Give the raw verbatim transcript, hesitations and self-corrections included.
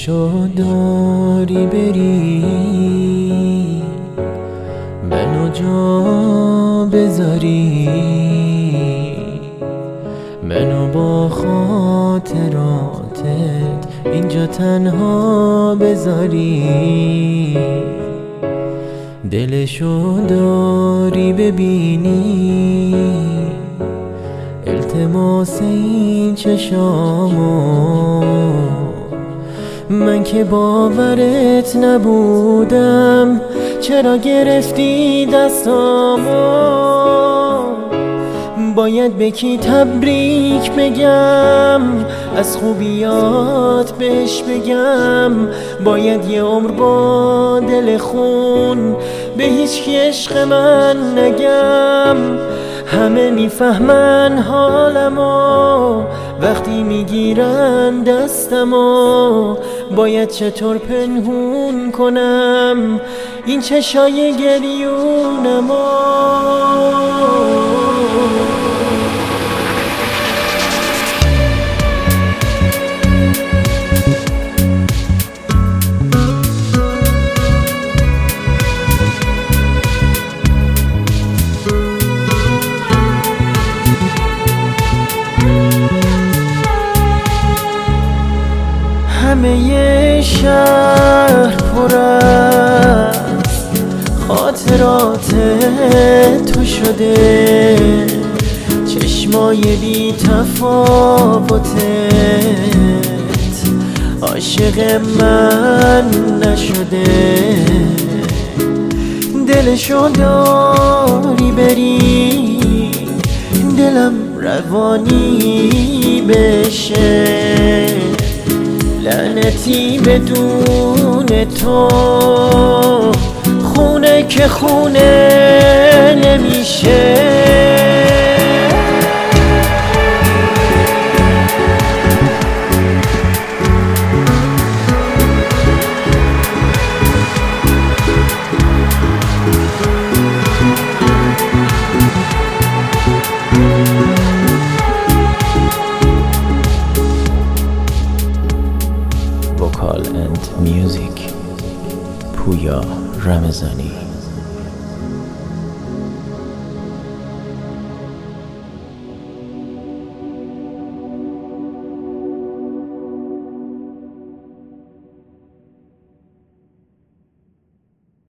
دلشو داری بری منو جا بذاری منو با خاطراتت اینجا تنها بذاری دلشو داری ببینی التماس این چشامو من که باورت نبودم چرا گرفتی دستامو باید به کی تبریک بگم از خوبیات بهش بگم باید یه عمر با دل خون به هیچ کی عشق من نگم همه میفهمن حالمو وقتی میگیرن دستمو باید چطور پنهون کنم این چشای گریونمو همه شهر پر از خاطرات تو شده چشمای بی تفاوتت عاشق من نشده دلشو داری بری دلم روانی بشه لعنتی بدون تو خونه که خونه نمیشه Vocal and music Puya Ramazani.